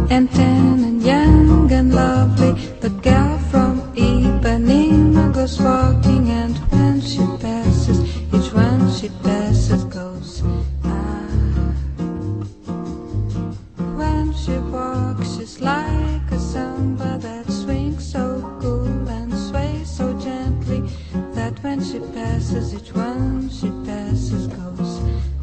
and tan and young and lovely. The girl from Ipanema goes walking, and when she passes, each one she passes goes ah. When she walks, she's like a samba that swings so cool and sways so gently, that when she passes, each one she passes goes